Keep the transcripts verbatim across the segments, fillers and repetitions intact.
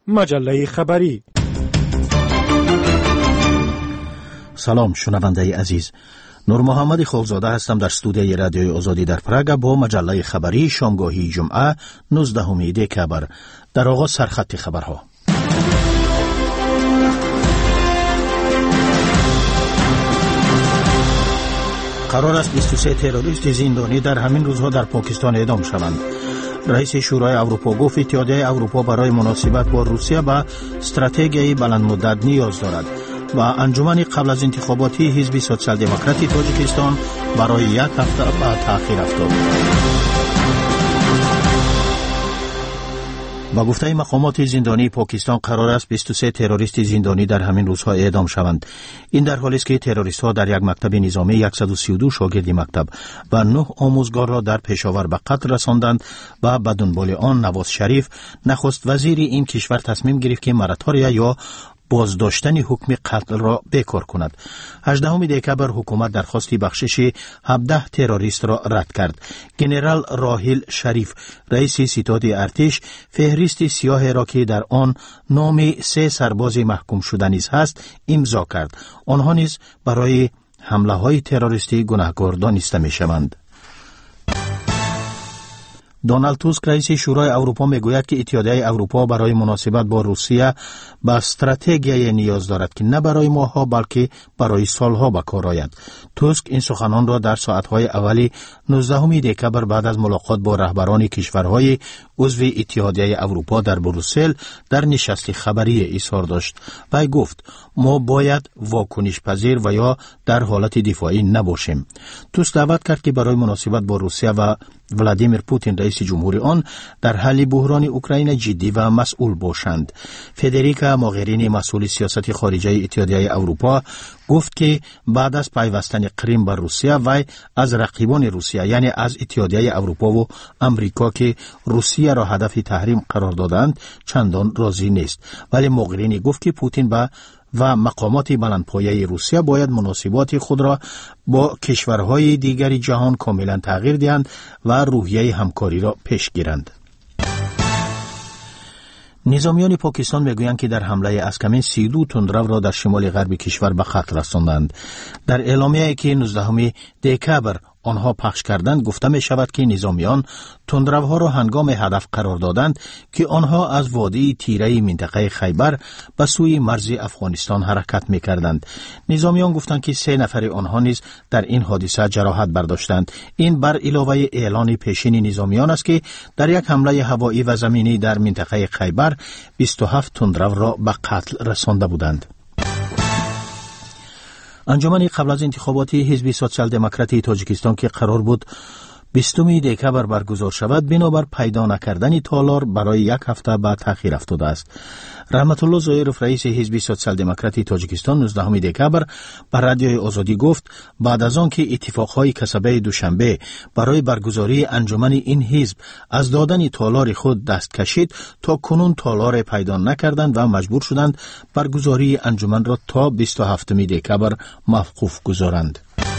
مجله خبری. سلام شنونده عزیز، نور محمد خالزاده هستم در استودیوی رادیوی آزادی در پراگ با مجله خبری شامگاهی جمعه نوزدهم دکبر. در آغاز سرخط خبرها. قرار است بیست و سه تروریست زندانی در همین روزها در پاکستان اعدام شوند. رئیس شورای اروپا گفت اتحادیه اروپا برای مناسبت با روسیه به استراتژی بلند مدت نیاز دارد و انجمن قبل از انتخاباتی حزب سوسیال دموکراتی تاجیکستان برای یک هفته به تأخیر افتاد. با گفته مقامات زندانی پاکستان قرار است بیست و سه تروریست زندانی در همین روزها اعدام شوند. این در حالی است که تروریست‌ها در یک مکتب نظامی صد و سی و دو شاگرد مکتب و نه آموزگار را در پشاور به قتل رساندند و به دنبال آن نواز شریف نخست وزیر این کشور تصمیم گرفت که مراتوریه یا بازداشتن حکم قتل را بکار کند. هجدهم دکبر حکومت درخواست بخشش هفده تروریست را رد کرد. ژنرال راحیل شریف رئیس ستاد ارتش فهرست سیاه را که در آن نام سه سرباز محکوم شده نیز هست امضا کرد. آنها نیز برای حمله های تروریستی گناهکار دانسته می شوند. دونالد توسک رئیس شورای اروپا میگوید که اتحادیه اروپا برای مناسبت با روسیه به استراتژی نیاز دارد که نه برای ماه‌ها بلکه برای سالها به کار آید. توسک این سخنان را در ساعت‌های اولی نوزدهم دکبر بعد از ملاقات با رهبران کشورهای عضو اتحادیه اروپا در بروسل در نشست خبری اظهار داشت. وی گفت ما باید واکنش پذیر و یا در حالت دفاعی نباشیم. توسک دعوت کرد که برای مناسبت با روسیه و ولادیمیر پوتین رئیس جمهوری آن در حل بحران اوکراین جدی و مسئول باشند. فدریکا موغرینی مسئول سیاست خارجی اتحادیه اروپا گفت که بعد از پیوستن کریم به روسیه وی از رقیبان روسیه یعنی از اتحادیه اروپا و امریکا که روسیه را هدف تحریم قرار دادند چندان راضی نیست. ولی موغرینی گفت که پوتین با و مقامات بلندپایه روسیه باید مناسبات خود را با کشورهای دیگر جهان کاملا تغییر دهند و روحیه همکاری را پیش گیرند. نظامیان پاکستان میگویند که در حمله از کمین سی و دو تندرو را در شمال غرب کشور به قتل رساندند. در اعلامیه‌ای که نوزدهم دکبر آنها پخش کردند گفته می شود که نظامیان تندروها را هنگام هدف قرار دادند که آنها از وادی تیره منطقه خیبر به سوی مرز افغانستان حرکت می کردند. نظامیان گفتند که سه نفر آنها نیز در این حادثه جراحت برداشتند. این بر علاوه اعلان پیشین نظامیان است که در یک حمله هوایی و زمینی در منطقه خیبر بیست و هفت تندرو را به قتل رسانده بودند. انجمن قبل از انتخاباتی حزب سوسیال دموکراتی تاجیکستان که قرار بود بیستم دکبر برگزار شود بنابر پیدا نکردن تالار برای یک هفته به تأخیر افتاده است. رحمت الله ظاهرов رئیس حزب سوسیال دموکراتی تاجیکستان نوزدهم دکبر به رادیوی آزادی گفت بعد از آن که اتفاقهای کسبه دوشنبه برای برگزاری انجمن این حزب از دادن تالار خود دست کشید تا کنون تالار پیدا نکردند و مجبور شدند برگزاری انجمن را تا بیست و هفتم دکبر موقوف گذارند.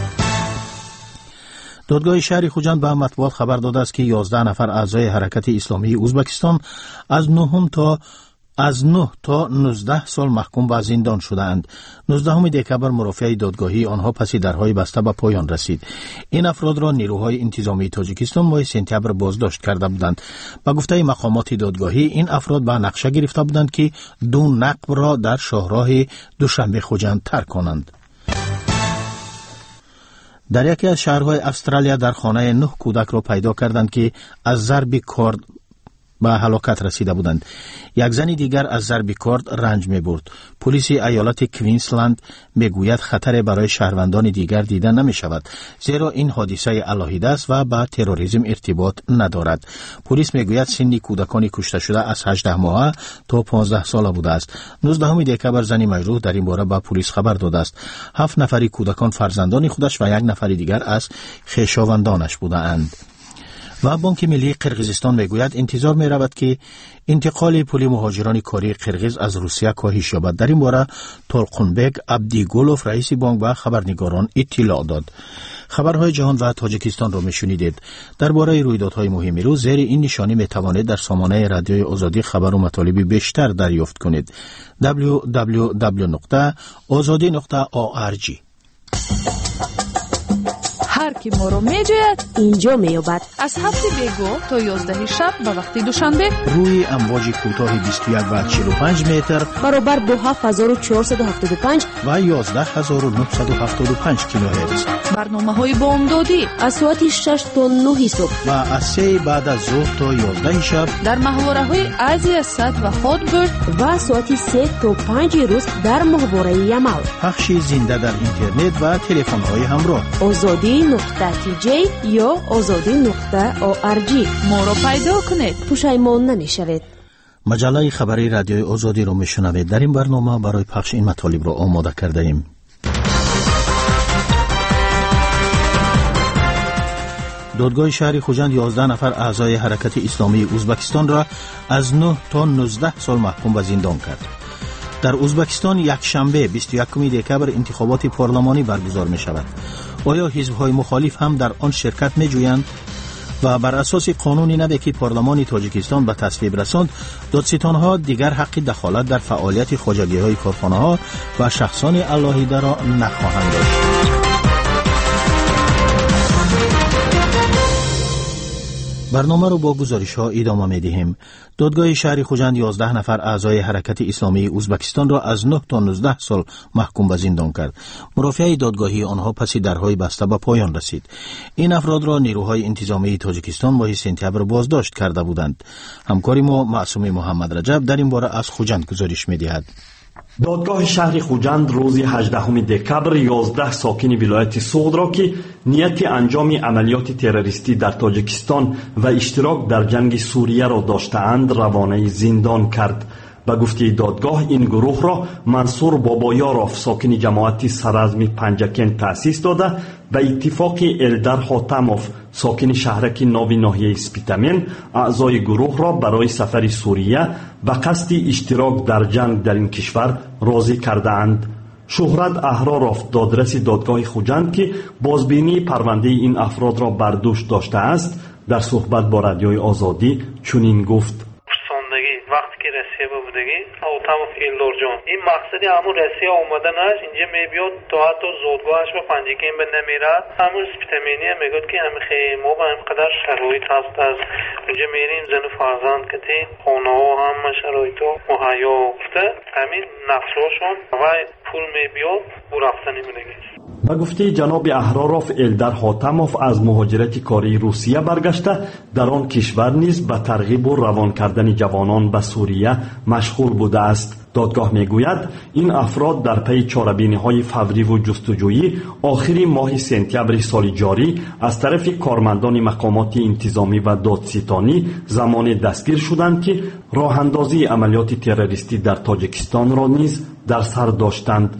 دادگاه شهر خوجند به مطبوعات خبر داده است که یازده نفر اعضای حرکت اسلامی ازبکستان از نهم تا از نه تا نوزده سال محکوم به زندان شدند. نوزدهم دکبر مرافع دادگاهی آنها پس درهای بسته به پایان رسید. این افراد را نیروهای انتظامی تاجیکستان ماه سپتامبر بازداشت کرده بودند. با گفته مقامات دادگاهی این افراد به نقشه گرفته بودند که دو نقب را در شاهراه دوشنبه خوجند ترک کنند. در یکی از شهرهای استرالیا در خانه نه کودک را پیدا کردند که از ضرب کارد به هلاکت رسیده بودند. یک زن دیگر از ضرب کارد رنج می برد. پلیس ایالت کوینزلند می گوید خطر برای شهروندان دیگر دیده نمی شود زیرا این حادثه علاهیده است و با تروریسم ارتباط ندارد. پلیس می گوید سن کودکان کشته شده از هجده ماهه تا پانزده ساله بوده است. نوزدهم دکبر زنی مجروح در این باره به پلیس خبر داده است. هفت نفری کودکان فرزندان خودش و یک نفر دیگر از خویشاوندانش بودند. و بانک ملی قرقیزستان میگوید انتظار می رود که انتقال پول مهاجران کاری قرقیز از روسیه کاهش یابد. در این باره تولقنبک عبدیگولوف رئیس بانک به خبرنگاران اطلاع داد. خبرهای جهان و تاجیکستان را میشنیدید. درباره رویدادهای مهم روز زیر این نشانی میتوانید در سامانه رادیوی آزادی خبر و مطالب بیشتر دریافت کنید. دبلیو دبلیو دبلیو نقطه آزادی نقطه او آر جی. هر کی ما رو میجوید اینجا میابد. از هفت بیگو تا یازده شب به وقت دوشنبه روی امواج کوتاه بیست و یک و چهل و پنج متر برابر با هفت هزار و چهارصد و هفتاد و پنج و یازده هزار و نهصد و هفتاد و پنج کیلوهرتز. برنامه های بامدادی از ساعت شش تا نه صبح و از سه بعد از ظهر تا یازده شب در محوره های ازیا صد و هادبرد و ساعت سه تا پنج روز در محوره یمال. پخش زنده در اینترنت و تلفن های همراه. آزادی نقطه تی جی یا آزادی نقطه او آر جی. ما را پیدا کنید، پشیمان نمیشوید. مجله خبری رادیوی آزادی رو میشنوید. در این برنامه برای پخش این مطالب رو آماده کرده ایم. دادگاه شهر خوجند یازده نفر اعضای حرکت اسلامی ازبکستان را از نه تا نوزده سال محکوم به زندان کرد. در ازبکستان یک شنبه بیست و یکم دکبر انتخابات پارلمانی برگزار می شود. آیا حزب‌های مخالف هم در آن شرکت می جویند؟ و بر اساس قانون نوی که پارلمان تاجیکستان به تصویب رساند، دادستان‌ها دیگر حق دخالت در فعالیت خواجگی‌های کارخانه‌ها و شخصان علاهیده را نخواهند داشت. برنامه رو با گزارش ها ادامه می دهیم. دادگاه شهر خوجند یازده نفر اعضای حرکت اسلامی ازبکستان را از نه تا نوزده سال محکوم به زندان کرد. مرافعه دادگاهی آنها پس درهای بسته به پایان رسید. این افراد را نیروهای انتظامی تاجیکستان ماه سپتامبر بازداشت کرده بودند. همکار ما معصوم محمد رجب در این باره از خوجند گزارش می دهد. دادگاه شهر خوجند روز هجدهم دکبر یازده ساکن ولایت سوغد را که نیت انجام عملیات تروریستی در تاجیکستان و اشتراک در جنگ سوریه را داشته‌اند روانه زندان کرد. به گفته دادگاه این گروه را منصور بابایاروف ساکن جماعت سرزم پنجکن تأسیس داده به اتفاق الدر حاتموف ساکن شهرک ناوی ناحیه سپیتامن اعضای گروه را برای سفر سوریه و قصد اشتراک در جنگ در این کشور راضی کرده اند. شهرت احراروف دادرس دادگاه خوجند که بازبینی پرونده این افراد را بر دوش داشته است در صحبت با رادیوی آزادی چنین گفت: وقتی که رسیه بودگی اوتاموف ایلدور جان این مقصدی همون رسیه اومدنش اینجا میبیاد تا حتی زودگاهش به پنجکین به نمیره همون سپیتامینی میگود که همین خیلی ما به همقدر شرایط هست از اونجا میریم زن و فرزند کتی خونه ها همه شرایط ها مهیا افته همین نقشاشون و پول میبیاد و رفتنی میدگی. به گفته جناب احراروف الدر حاتموف از مهاجرت کاری روسیه برگشته در آن کشور نیز به ترغیب و روان کردن جوانان به سوریه مشغول بوده است. دادگاه میگوید این افراد در پی چاره‌بینی‌های فوری و جستجویی آخری ماه سپتامبر سال جاری از طرف کارمندان مقامات انتظامی و دادستانی زمان دستگیر شدند که راه اندازی عملیات تروریستی در تاجیکستان را نیز در سر داشتند.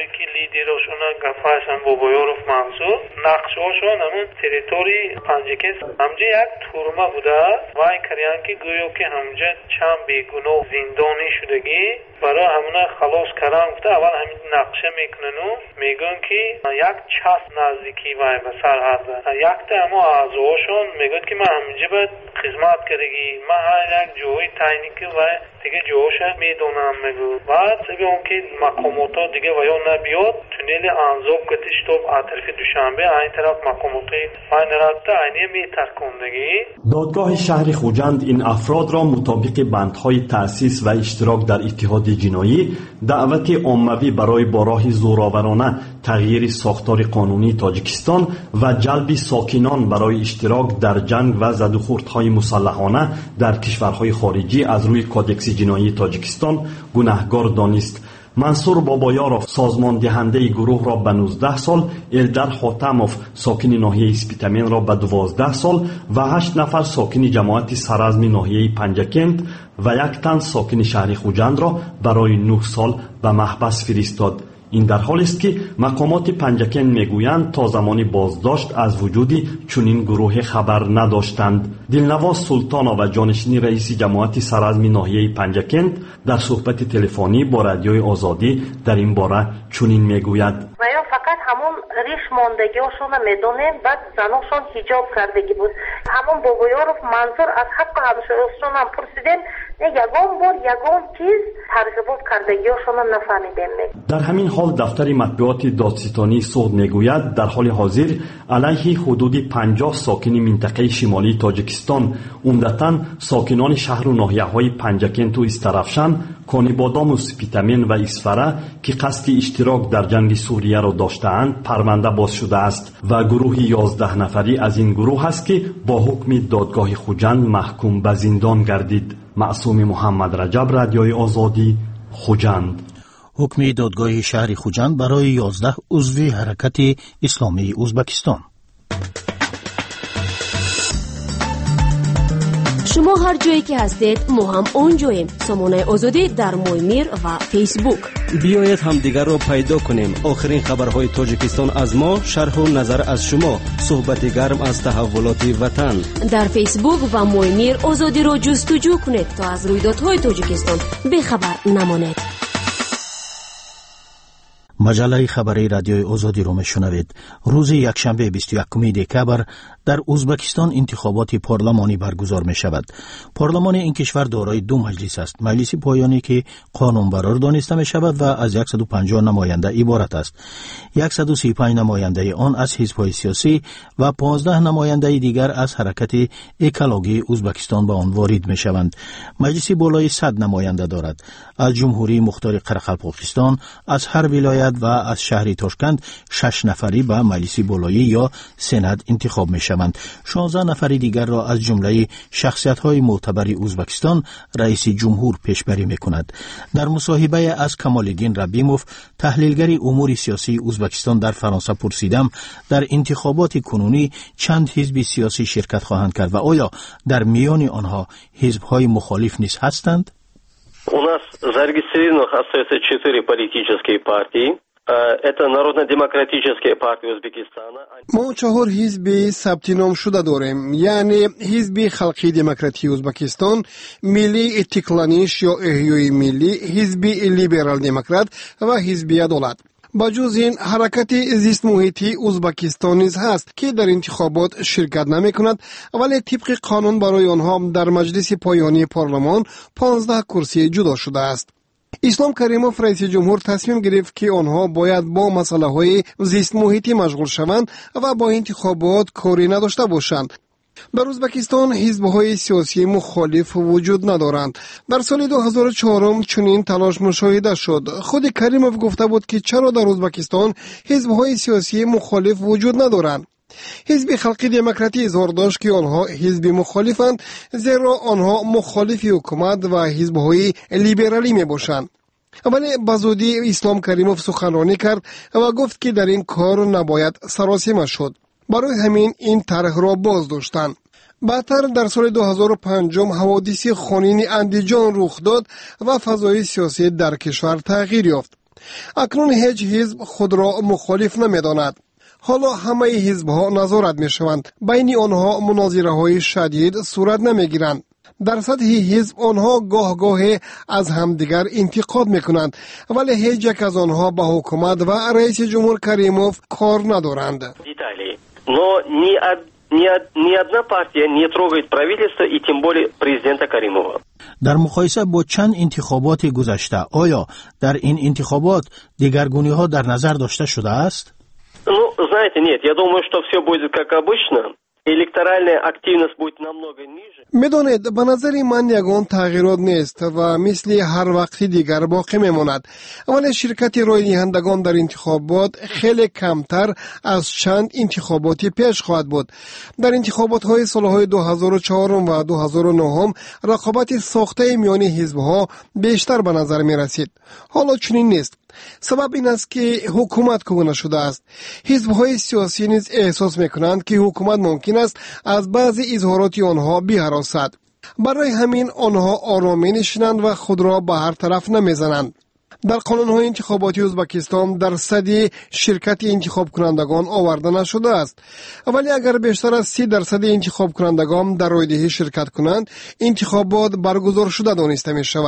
گفاشن بابایاروف منصور نقشهاشون همون تریتوری پنجکس همجا یک تورمه بوده و این کریان که گویو که همجا چند بیگناه زندانی شدگی برای همونه خلاص کردن گفته اول همین نقشه میکنن و میگن که یک چسب نزدیکی وای به سرحد یک تا همه اعضاشون میگن که من همجا باید خدمت کردگی من هر یک جوی تاینی که وای دیگه جوش میدونم میگو بعد دیگه اون که مقاماتا دیگه ویا نبیاد تونل انزوب کتیش توب اطرف دوشنبه این طرف مقاماتی این رابطه اینی میترکندگی. دادگاه شهر خوجند این افراد را مطابق بندهای تأسیس و اشتراک در اتحاد جنایی دعوت عمومی برای با راه زورآورانه تغییر ساختار قانونی تاجیکستان و جلب ساکنان برای اشتراک در جنگ و زد و خوردهای مسلحانه در کشورهای خارجی از روی کودکس جنایی تاجیکستان گناهکار دانست. منصور بابایاروف سازمان دهنده گروه را به نوزده سال، الدر حاتموف ساکن ناحیه سپیتامن را به دوازده سال و هشت نفر ساکن جماعت سرزم ناحیه پنجکند و یک تن ساکن شهر خوجند را برای نه سال به محبس فرستاد. این در حالی است که مقامات پنجکن میگویند تا زمانی بازداشت از وجود چنین گروه خبر نداشتند. دلنواز سلطانا و جانشین رئیس جماعت سرزم ناحیه پنجکن در صحبت تلفنی با رادیوی آزادی در این باره چنین میگوید: فقط همون ریش ماندگیشون میدونیم. بعد زناشون حجاب کردگی بود. همون بابایارف منظور از حق همسایه‌شون هم پرسیدیم، یگان بار یگان چیز ترغیبات کردگیشون نفهمیدیم. در همین حال دفتر مطبوعات دادستانی سوخت میگوید در حال حاضر علیه حدود پنجاه ساکن منطقه شمالی تاجیکستان، عمدتاً ساکنان شهر و ناحیه‌های پنجکент و استرافشان، کانیبادام و سپیتامین و اسفره که قصد اشتراک در جنگ سوریه را داشته‌اند پرونده باز شده است و گروه یازده نفری از این گروه است که با حکم دادگاه خوجند محکوم به زندان گردید. معصوم محمد رجب، رادیوی آزادی، خوجند. حکم دادگاه شهر خوجند برای یازده عضو حرکت اسلامی ازبکستان. شما هر جایی که هستید ما هم اونجاییم. سامانه آزادی در مویمیر و فیسبوک. بیایید هم دیگر را پیدا کنیم. آخرین خبرهای تاجیکستان از ما، شرح و نظر از شما، صحبت گرم از تحولات وطن. در فیسبوک و مویمیر آزادی را جستجو کنید تا از رویدادهای تاجیکستان بخبر نمانید. مجله خبری رادیوی آزادی رو میشنوید. روز یکشنبه بیست و یکم دکبر در ازبکستان انتخابات پارلمانی برگزار می شود. پارلمان این کشور دارای دو مجلس است. مجلس پایانی که قانون برار دانسته می شود و از صد و پنجاه نماینده عبارت است. صد و سی و پنج نماینده آن از حزب‌های سیاسی و پانزده نماینده دیگر از حرکت اکولوژی ازبکستان به آن وارد می شوند. مجلس بالای صد نماینده دارد. از جمهوری مختار قرقلپاکستان، از هر ولایت و از شهر تاشکند شش نفری به مجلس بالایی یا سند انتخاب می شوند. شانزده نفری دیگر را از جمله شخصیت‌های معتبر ازبکستان رئیس جمهور پیشبری می کند. در مصاحبه از کمال‌الدین ربیموف، تحلیلگر امور سیاسی ازبکستان در فرانسه پرسیدم در انتخابات کنونی چند حزب سیاسی شرکت خواهند کرد و آیا در میان آنها حزب‌های مخالف نیز هستند؟ У нас зарегистрированных остается четыре политические партии. Это Народно-демократическая партия Узбекистана. ما چهار حزب ثبت نام شده داریم، یعنی حزب خلقی دموکراتی ازبکستان، ملی اتقلانیش یا احیای ملی، حزب لیبرال دموکرات و حزب عدالت. بجز این حرکت زیست محیطی ازبکستان نیز هست که در انتخابات شرکت نمی کند، ولی طبق قانون برای آنها در مجلس پایانی پارلمان پانزده کرسی جدا شده است. اسلام کریموف رئیس جمهور تصمیم گرفت که آنها باید با مسئله های زیست محیطی مشغول شوند و با انتخابات کاری نداشته باشند. در ازبکستان حزب‌های سیاسی مخالف وجود ندارند. در سال دو هزار و چهار چنین تلاش مشاهده شد. خود کریموف گفته بود که چرا در ازبکستان حزب‌های سیاسی مخالف وجود ندارند. حزب خلقی دموکراتی اظهار داشت که آنها حزب مخالفند، زیرا آنها مخالف حکومت و حزب‌های لیبرالی میباشند. ولی بزودی اسلام کریموف سخنرانی کرد و گفت که در این کار نباید سراسیمه شد. برای همین این طرح را باز داشتند. بعدتر در سال دو هزار و پنج حوادث خونین اندیجان رخ داد و فضای سیاسی در کشور تغییر یافت. اکنون هیچ حزب خود را مخالف نمی‌داند. حالا همه حزب‌ها نظارت می‌شوند. بین آنها مناظره‌های شدید صورت نمی‌گیرند. در سطح حزب آنها گاه گاه از همدیگر انتقاد می‌کنند، ولی هیچ یک از آنها به حکومت و رئیس جمهور کریموف کار ندارند. Но ни, од, ни, од, ни одна партия не трогает правительство и тем более президента Каримова. در مقایسه با چند انتخابات گذشته آیا در این انتخابات دیگرگونی‌ها در نظر داشته شده است؟ Ну, знаете, нет, я думаю, что все будет как обычно. Электоральная активность будет намного ниже. میدونید به نظر من یگان تغییرات نیست و مثل هر وقتی دیگر باقی میماند، ولی شرکت رای دهندگان در انتخابات خیلی کمتر از چند انتخاباتی پیش خواهد بود. در انتخابات های سالهای دو هزار و چهار و دو هزار و نه رقابت ساخته میان حزب‌ها بیشتر به نظر می رسید. حالا چنین نیست. سبب این است که حکومت کهنه شده است. حزب‌های سیاسی نیز احساس می‌کنند که حکومت ممکن است از بعضی اظهارات آنها بی‌هراسد. برای همین آنها آرام می‌نشینند و خود را به هر طرف نمی‌زنند. در قانون‌های انتخاباتی ازبکستان درصد شرکت انتخاب کنندگان آورده نشده است، ولی اگر بیشتر از سی درصد انتخاب کنندگان در رایدهی شرکت کنند، انتخابات برگزار شده دانسته می‌شود.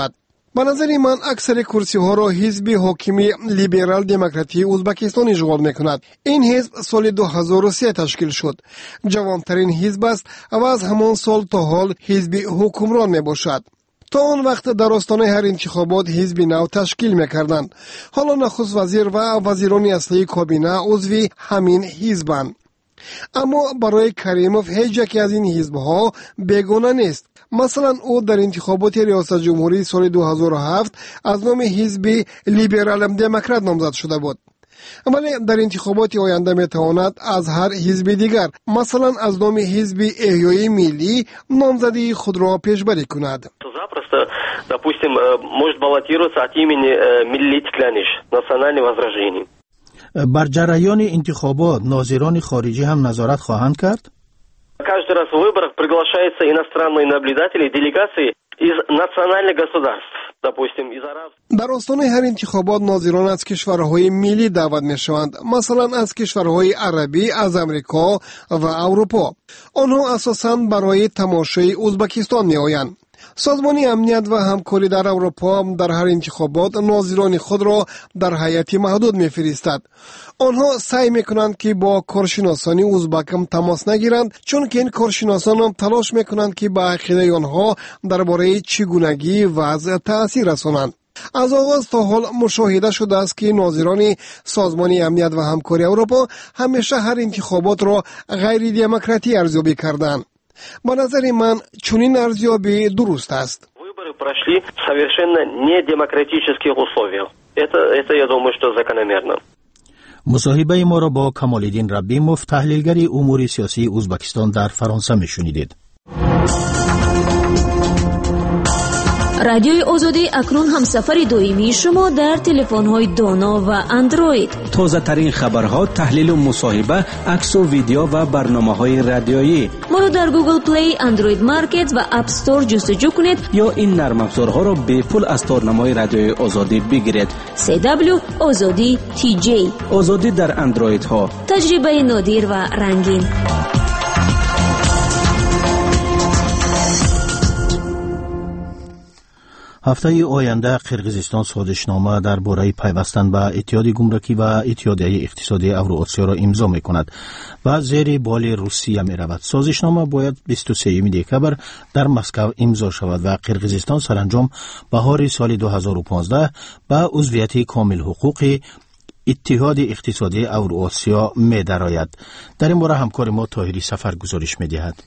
به نظر من اکثر کرسی ها را حزب حاکمی لیبرال دموکراتی ازبکستان اشغال میکند. این حزب سال دو هزار و سه تشکیل شد. جوانترین حزب است و از همان سال تا حال حزب حکمران می باشد. تا آن وقت در آستانه هر انتخابات حزب نو تشکیل میکردند. حالا نخست وزیر و وزیران اصلی کابینه عضو همین حزبند. اما برای کریموف هیچ یکی از این حزب‌ها بیگانه نیست. مثلا او در انتخابات ریاست جمهوری سال دو هزار و هفت از نام حزب لیبرال دموکرات نامزد شده بود. ولی در انتخابات آینده میتواند از هر حزب دیگر، مثلا از نام حزب احیای ملی، نامزدی خود را پیشبری کند. Допустим, может баллотироваться от имени Milli Tiklanish, Национальное возрождение. بر جریان انتخابات ناظران خارجی هم نظارت خواهند کرد؟ Каждый раз в выборах приглашаются иностранные наблюдатели, делегации из национальных государств, допустим, из арабских. در آستانه هر انتخابات ناظران از کشورهای ملی دعوت می شوند، مثلا از کشورهای عربی، از امریکا و اروپا. آنها اساساً برای تماشای ازبکستان می آیند. سازمان امنیت و همکاری در اروپا در هر انتخابات ناظران خود را در هیئت محدود می‌فرستد. آنها سعی می‌کنند که با کارشناسان ازبک تماس نگیرند، چون که این کارشناسان هم تلاش می‌کنند که به عقیده آنها درباره چگونگی وضع تأثیر رسانند. از آغاز تا حال مشاهده شده است که ناظران سازمان امنیت و همکاری اروپا همیشه هر انتخابات را غیر دموکراتی ارزیابی کردند. به نظر من چنین ارزیابی درست است. Выборы прошли в совершенно недемократических условиях. Это это я думаю, что закономерно. مصاحبه ما را با کمال‌الدین ربیموف، تحلیلگر امور سیاسی ازبکستان در فرانسه میشنیدید. رادیوی آزادی اکنون همسفر دائمی شما در تلفن‌های دانا و اندروید. تازه ترین خبرها، تحلیل و مصاحبه، عکس و ویدیو و برنامه‌های رادیویی. ما را در گوگل پلی، اندروید مارکت و اپ استور جستجو کنید یا این نرم افزارها را به پول از تارنمای رادیوی آزادی بگیرید. سی دبلیو آزادی تی جی. آزادی در اندروید ها. تجربه نادر و رنگین. هفته آینده قرقیزستان سازشنامه درباره پیوستن به اتحاد گمرکی و اتحادیه اقتصادی اوراسیا را امضا می‌کند و زیر بال روسیه می‌رود. سازشنامه باید بیست و سوم دکبر در مسکو امضا شود و قرقیزستان سرانجام بهار سال دو هزار و پانزده به عضویت کامل حقوقی اتحاد اقتصادی اوراسیا می‌دراید. در این باره همکار ما طاهری سفر گزارش می‌دهد.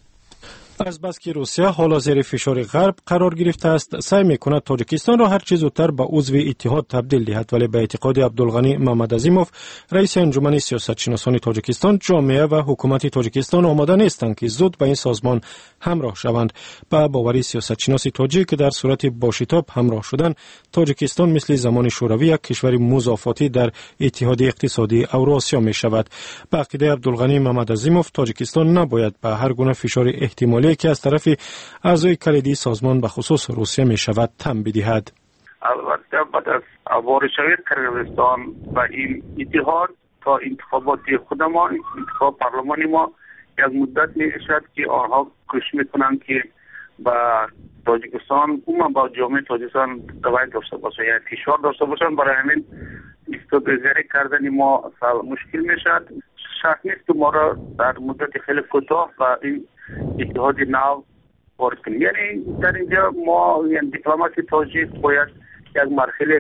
از بس که روسیه حالا زیر فشار غرب قرار گرفته است، سعی می‌کند تاجیکستان را هر چه زودتر به عضو اتحاد تبدیل دهد، ولی به اعتقاد عبدالغنی محمدعظیموف، رئیس انجمن سیاستشناسان تاجیکستان، جامعه و حکومت تاجیکستان آماده نیستند که زود به این سازمان همراه شوند. به باوری سیاستشناس تاجیک که در صورت باشتاب همراه شدن، تاجیکستان مثل زمان شوروی یک کشور مضافاتی در اتحاد اقتصادی اوراسیا می‌شود. به عقیده عبدالغنی محمدعظیموف، تاجیکستان نباید به هر گونه فشار احتمالی که از طرف اعضای کلیدی سازمان به خصوص روسیه می شود تم بدهد. البته بعد از وارد قرقیزستان و این اتحاد تا انتخابات خود ما، انتخاب پارلمانی ما، یک مدت می شد که آنها کوشش میکنند که با تاجیکستان عموما با جامعه تاجیکستان توجه داشته باشند، یعنی فشار داشته باشند. برای همین استابیلیزه کردن ما مشکل می شد. شرط نیست که ما را در مدت خیلی کوتاه و این اتحاد نو وارد کنیم. یعنی در اینجا ما یعنی دیپلماسی تاجیک باید یک مرحله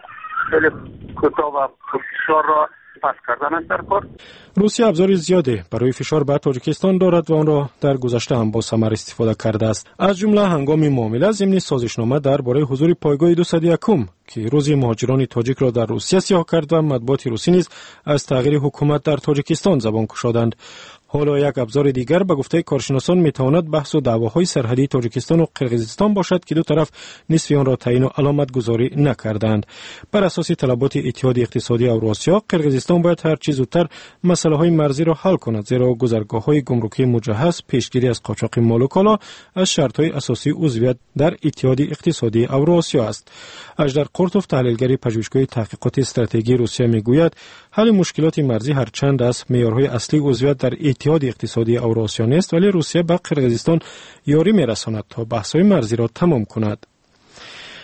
خیلی کوتاه و فشار را پس کردن است در کار. روسیه ابزار زیاده برای فشار بر تاجیکستان دارد و آن را در گذشته هم با ثمر استفاده کرده است. از جمله هنگام معامله ضمن سازشنامه درباره حضور پایگاه دویست و یکم که روزی مهاجران تاجیک را در روسیه سیاه کرد و مطبوعات روسی نیز از تغییر حکومت در تاجیکستان زبان گشادند. حالا یک ابزار دیگر به گفته کارشناسان میتواند بحث و دعواهای سرحدی تاجیکستان و قرقیزستان باشد که دو طرف نصف آن را تعیین و علامت گذاری نکردند. بر اساس طلبات اتحاد اقتصادی اوراسیا، قرقیزستان باید هر چه زودتر مسئله های مرزی را حل کند، زیرا گذرگاه های گمرکی مجهز، پیشگیری از قاچاق مال و کالا از شرط های اساسی عضویت در اتحاد اقتصادی اوراسیا است. اژدر قرتوف، تحلیلگر پژوهشگاه تحقیقات استراتژی روسیه، میگوید حل مشکلات مرزی هرچند از معیارهای اصلی عضویت در اتحاد اقتصادی اوراسیا نیست، ولی روسیه به قرقیزستان یاری میرساند تا بحث‌های مرزی را تمام کند.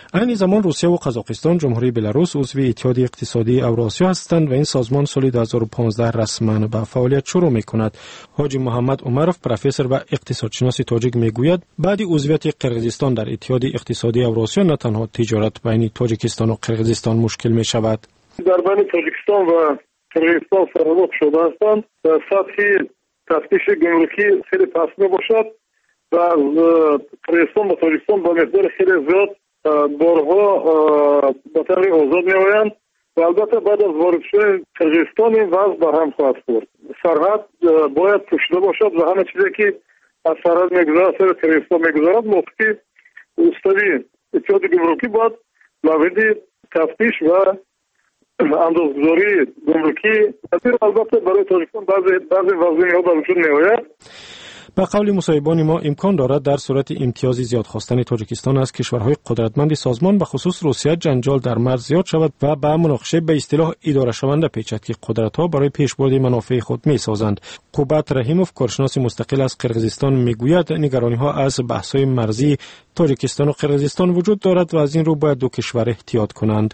این زمان روسیه و قزاقستان جمهوری بلاروس عضو اتحاد اقتصادی اوراسیا هستند و این سازمان سال دو هزار و پانزده رسما به فعالیت شروع می‌کند. حاجی محمد عمرов پروفسور و اقتصادشناس تاجیک میگوید بعد عضویت قرقیزستان در اتحاد اقتصادی اوراسیا نه تنها تجارت بین تاجیکستان و قرقیزستان مشکل می‌شود. در بین تاجیکستان و قرقیزستان سرحد شده هستند. سطح تفتیش گمرکی خیلی پست میباشد و از قرقیزستان و تاجیکستان با مقدار خیلی زیاد بارها به طور آزاد میآیند و البته بعد از وارد شدن قرقیزستان این وضع به هم خواهد خورد. سرحد باید پوشیده باشد و همه چیزی که از سرحد میگذرد سر قرقیزستان میگذرد موقعی استادی اتحاد گمرکی باید لابد تفتیش و اندازه‌گذاری گمرکی البته برای تاجیکستان بعضی بعضی وضعیت‌ها به وجود میآید. به قول مصاحبان ما امکان دارد در صورت امتیاز زیاد خواستن تاجیکستان از کشورهای قدرتمند سازمان به خصوص روسیه جنجال در مرز زیاد شود و به مناقشه به اصطلاح اداره شونده پیچد که قدرت‌ها برای پیشبرد منافع خود می‌سازند. قوبت رحیموف کارشناس مستقل از قرقیزستان میگوید نگرانی‌ها از بحث‌های مرزی تاجیکستان و قرقیزستان وجود دارد و از این رو باید دو کشور احتیاط کنند.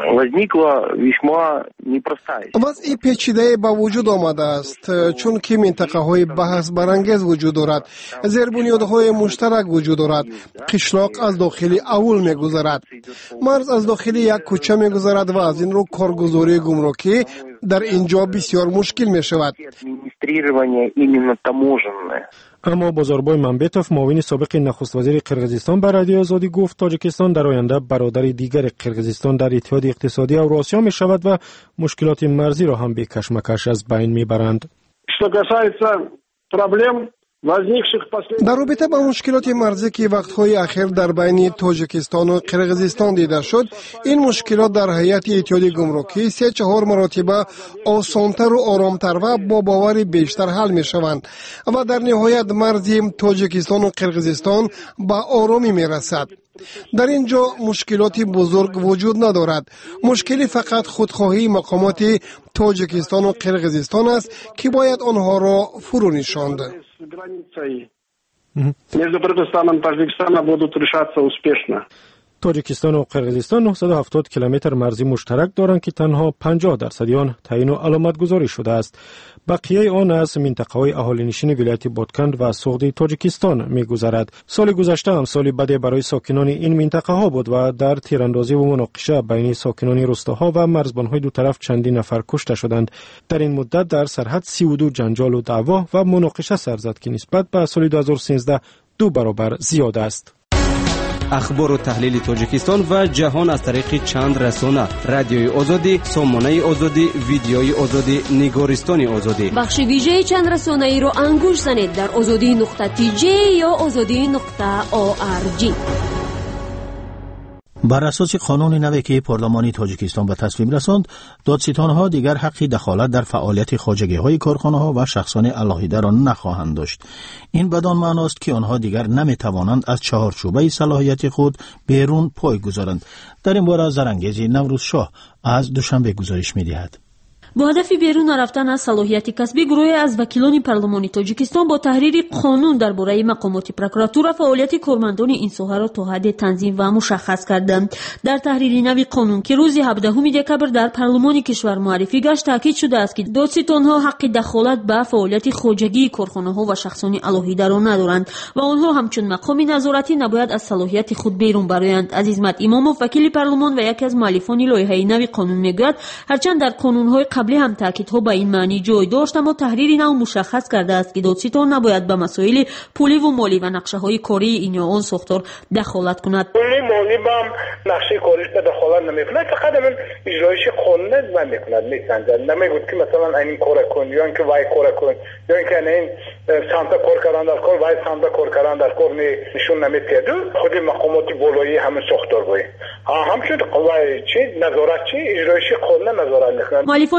وضع پیچیده با وجود آمده است چون که منطقه های بحث برانگیز وجود دارد، زیر بنیادهای مشترک وجود دارد، قشلاق از داخلی اول میگذرد، مرز از داخلی یک کوچه میگذرد و از این رو کارگزاری گمرکی در اینجا بسیار مشکل می شود. اما بازاربای ممبتوف معاون سابق نخست وزیر قرقیزستان به رادیو آزادی گفت تاجیکستان در آینده برادر دیگر قرقیزستان در اتحاد اقتصادی اوراسیا می شود و مشکلات مرزی را هم به کشمکش از بین می برند. در رابطه با مشکلات مرزی که وقتهای اخیر در بین تاجیکستان و قرقیزستان دیده شد، این مشکلات در هیئت اتحاد گمرکی سه چهار مرتبه آسانتر و آرامتر و با باور بیشتر حل می شوند و در نهایت مرز تاجیکستان و قرقیزستان به آرامی می رسد. در اینجا مشکلات بزرگ وجود ندارد. مشکلی فقط خودخواهی مقامات تاجیکستان و قرقیزستان است که باید آنها را فرو نشاند. تاجیکستان و قرقیزستان نهصد و هفتاد کیلومتر مرزی مشترک دارند که تنها پنجاه درصد آن تعیین و علامت گذاری شده است. بقیه آن از منطقه‌های اهالی‌نشین ولایت بادکند و سوغدی تاجیکستان می‌گذرد. سال گذشته هم سالی بدی برای ساکنان این منطقه‌ها بود و در تیراندازی و مناقشه بین ساکنان روستاها و مرزبان‌های دو طرف چندین نفر کشته شدند. در این مدت در سرحد سی و دو جنجال و دعوا و مناقشه سر زد که نسبت به سال دو هزار و سیزده دو برابر زیاد است. اخبار و تحلیل تاجیکستان و جهان از طریق چند رسانه: رادیوی آزادی، سامانه آزادی، ویدیوی آزادی، نگارستان آزادی. بخش ویژه چند رسانه ای رو انگوش زنید در آزادی نقطه تی جی یا آزادی نقطه او آر جی. بر اساس قانون نوی که پارلمانی تاجیکستان به تصویب رساند، دادستانها دیگر حق دخالت در فعالیت خواجگی‌های کارخانه‌ها و شخصان علاهیده را نخواهند داشت. این بدان معناست که آنها دیگر نمی‌توانند از چهارچوبه صلاحیت خود بیرون پای گذارند. در این باره زرانگیز نوروز شاه از دوشنبه گزارش می‌دهد. با هدف بیرون رفتن از صلاحیت کسبی، گروهی از وکیلان پارلمانی تاجیکستان با تحریر قانون درباره مقامات پروکراتور فعالیت کارمندان این ساحه را تا حد تنظیم و مشخص کردند. در تحریر نوی قانون که روز هفدهم دکبر در پارلمان کشور معرفی گشت، تاکید شده است که دادستانها حق دخالت به فعالیت خواجگی کارخانه‌ها و شخصان علاهیده را ندارند و آنها همچون مقام نظارتی نباید از صلاحیت خود بیرون برآیند. عزیزمت اماموف، وکیل پارلمان و یکی از مؤلفان لایحه نوی قانون میگوید هرچند در قانون‌های قبلی هم تاکیدها به این معنی جای داشت، اما تحریر نو مشخص کرده است که دادستان نباید به مسائل پولی و مالی و نقشه‌های کاری این یا آن ساختار دخالت کند. پولی مالی هم نقشه کاریش دخالت نمی‌کند، فقط همین اجرایش قانون نمی‌کند، می‌سنجد. نمیگوید که مثلا این کار کن یا اینکه وای کار کن یا اینکه این سمت کار کردن در کار وای سمت کار کردن در کار نشون نمی‌دهد. خود مقامات بالایی همین ساختار بود. همچنین قوای چی نظارت چی اجرایش قانون نظارت می‌کند. مؤلفان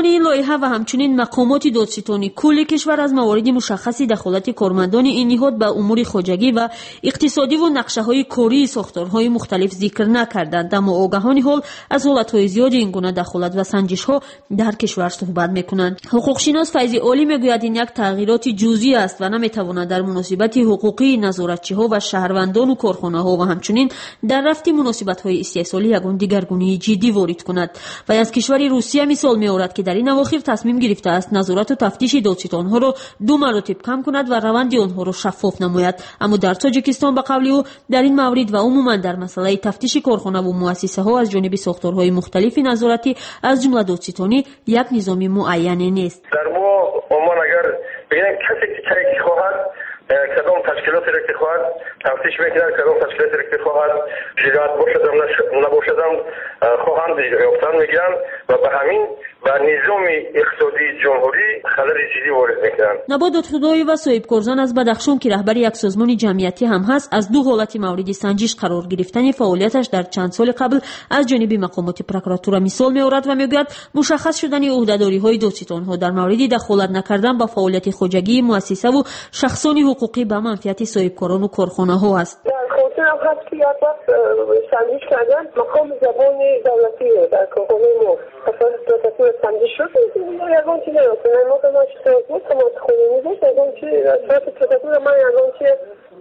این لایحه و همچنین مقامات دادستانی کل کشور از موارد مشخصی دخالت کارمندان این نهاد به امور خواجگی و اقتصادی و نقشه‌های کاری ساختارهای مختلف ذکر نکردند، اما آگاهان حال از حالت‌های زیاد این گونه دخالت و سنجش‌ها در کشور صحبت می‌کنند. حقوقشناس فیضی عالی میگوید این یک تغییرات جزئی است و نمی‌تواند در مناسبت حقوقی نظارتچی‌ها و شهروندان و کارخانه‌ها و همچنین در رفت مناسبت‌های استحصالی یگان دیگرگونی جدی وارد کند. و از کشور روسیه مثال می‌آورد که در این اواخر تصمیم گرفته است نظارت و تفتیش دادستان‌ها را دو مراتب کم کند و روند آنها را شفاف نماید. اما در تاجیکستان به قول او در این مورد و عموما در مسئله تفتیش کارخانه و مؤسسه‌ها از جانب ساختارهای مختلف نظارتی از جمله دادستانی یک نظام معین نیست. در ما عموما اگر ببینیم کسی که خواهد کدام تشکیلاتی را که خواهد تفتیش میکنند، کدام تشکیلاتی را که خواهد جرأت باشدم نباشدم خواهند یافتن میگن و به همین و نظام اقتصادی جمهوری خلل جدی وارد میکنند. نبات خدایی و صاحب کارزان از بدخشان که رهبر یک سازمان جمعیتی هم هست از دو حالت مورد سنجش قرار گرفتن فعالیتش در چند سال قبل از جانب مقامات پروکراتور مثال میآورد و میگوید مشخص شدن عهدهداری‌های دادستان‌ها در مورد دخالت نکردن با فعالیت خواجگی مؤسسه و شخصان حقوقی به منفعت صاحبکاران و کارخانه‌ها است. خودتون هم هست که یک وقت سنجش کردن مقام زبان دولتی در کارخانه ما اصلا دولتی سنجش شد یکان چی نیست ما که ما شتراک بود که ما خونه میدوش یکان چی صورت دولتی من یکان چی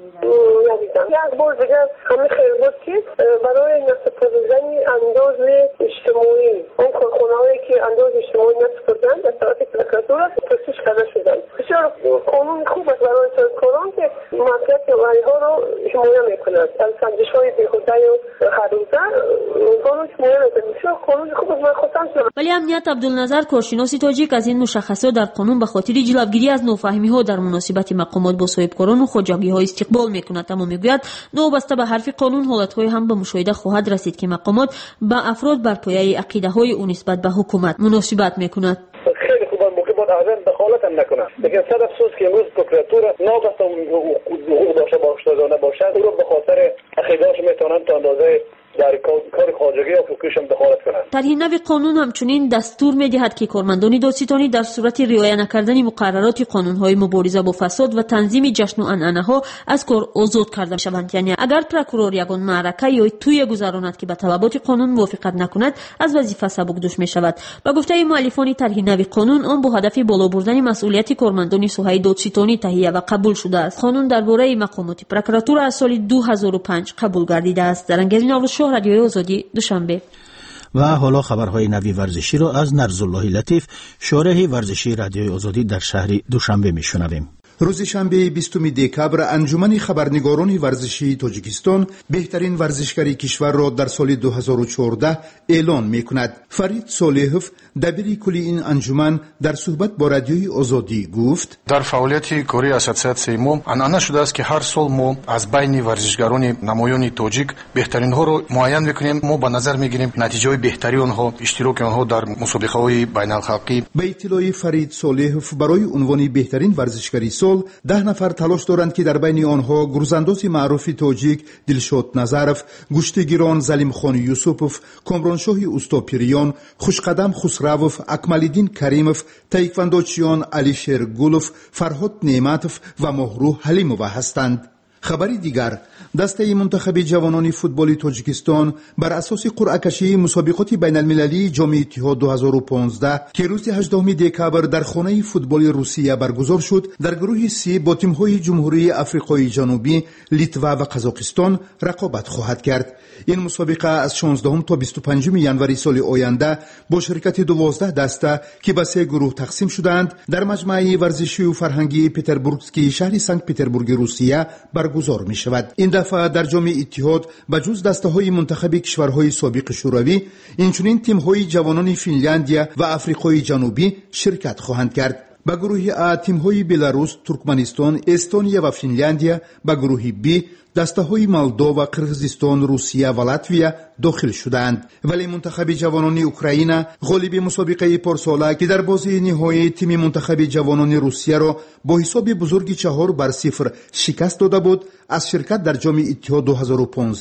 ندیدم. یک بار دیگر همه خیلی بود که برای نصب کردن انداز اجتماعی اون کارخانه هایی که انداز اجتماعی نصب کردن در طرف پروکراتور پرسش کرده شدن. بسیار قانون خوب است برای صاحبکاران که معافیت رایها رو حمایت میکنند. از سنجش های بیهوده و هر روزه قانون حمایت میکنند. بسیار قانون خوب است. من خودم شدم. ولی امنیت عبدالنظر کارشناس تاجیک از این مشخصات در قانون به خاطر جلوگیری از نافهمی ها در مناسبت مقامات با صاحبکاران و خواجگی ها استقبال میکند، اما میگوید نوبسته به حرف قانون حالت‌های هم به مشاهده خواهد رسید که مقامات به افراد بر پایه عقیده‌های او نسبت به حکومت مناسبت میکند. خیلی خوبه موقع باید اعظم دخالت هم نکنه، لیکن صد افسوس که امروز پروکراتور نابسته حقوق داشته باشه یا نباشه او رو به خاطر عقیده‌اش میتونن تا اندازه در کار خواجگی یا فروکش هم دخالت کنند. طرح نوی قانون همچنین دستور می‌دهد که کارمندان دادستانی در صورت رعایت نکردن مقررات قانون‌های مبارزه با فساد و تنظیم جشن و عنعنه‌ها از کار آزاد کرده شوند. یعنی اگر پروکورور یگان معرکه یا توی گذراند که به طلبات قانون موافقت نکند از وظیفه سبکدوش می‌شود. با گفته مؤلفان طرح نوی قانون آن با هدف بالا بردن مسئولیت کارمندان ساحه دادستانی تهیه و قبول شده است. قانون درباره مقامات پروکراتور از سال دو هزار و پنج قبول گردیده است. در انگیز نوروز رادیوی آزادی دوشنبه. و حالا خبرهای نوی ورزشی را از نرزالله لطیف شارح ورزشی رادیوی آزادی در شهر دوشنبه میشنویم. روز شنبه بیستم دکبر انجمن خبرنگاران ورزشی تاجیکستان بهترین ورزشکاری کشور را در سال دو هزار و چهارده اعلان میکند. فرید صالحوف دبیر کلی این انجمن در صحبت با رادیوی آزادی گفت در فعالیت کاری اساسیاسیون ما عنعنه شده است که هر سال ما از بین ورزشکاران نمایان تاجیک بهترین ها را معین میکنیم. ما به نظر میگیریم نتیجه بهتری آنها اشتراک آنها در مسابقه های بین الخلقی. به اطلاع فرید صالحوف برای عنوان بهترین ورزشکاری ده نفر تلاش دارند که در بین آنها گروزانداز معروف تاجیک دلشاد نظرف، گشتگیران زلیم خان یوسفوف، کامرانشاه استاپیریان، خوشقدم خسروف، اکمالدین کریموف، تایکواندوچیان علیشیر گولوف، فرهاد نعمتوف و مهرو حلیموف هستند. خبری دیگر، دسته منتخب جوانان فوتبال تاجیکستان بر اساس قرعه کشی مسابقات بین المللی جام اتحاد دو هزار و پانزده که روز هجدهم دکبر در خانه فوتبال روسیه برگزار شد در گروه سی با تیم‌های جمهوری آفریقای جنوبی، لیتوا و قزاقستان رقابت خواهد کرد. این مسابقه از شانزدهم تا بیست و پنجم ژانویه سال آینده با شرکت دوازده دسته که به سه گروه تقسیم شدند در مجمع ورزشی و فرهنگی پتربورگسکی شهر سنت پتربورگ روسیه برگزار می شود. این دفعه در جام اتحاد به جز دسته‌های منتخب کشورهای سابق شوروی، اینچنین تیم‌های جوانان فنلاندیا و آفریقای جنوبی شرکت خواهند کرد. با گروه A تیم‌های بلاروس، ترکمنستان، استونیا و فنلاندیا، با گروه B دسته‌های مولداوا، قرغیزستان، روسیه و لاتویا داخل شدند. ولی منتخب جوانان اوکراین غالب مسابقه پارساله که در بازی نهایی تیم منتخب جوانان روسیه را با حساب بزرگی چهار بر صفر شکست داده بود، از شرکت در جام اتحاد دو هزار و پانزده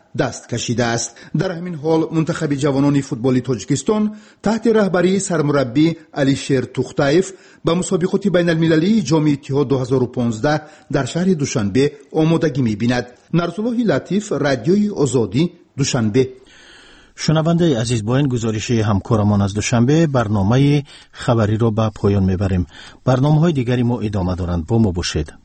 دست کشیده است. در همین حال منتخب جوانان فوتبال تاجیکستان تحت رهبری سرمربی علیشیر توختایف به مسابقات بین المللی جام اتحاد دو هزار و پانزده در شهر دوشنبه آمادگی می‌بیند. نرسالله لطیف، رادیوی آزادی، دوشنبه. شنونده عزیز، با این گزارش همکارمان از دوشنبه برنامه خبری را به پایان میبریم. برنامه‌های دیگری ما ادامه دارند. با ما باشید.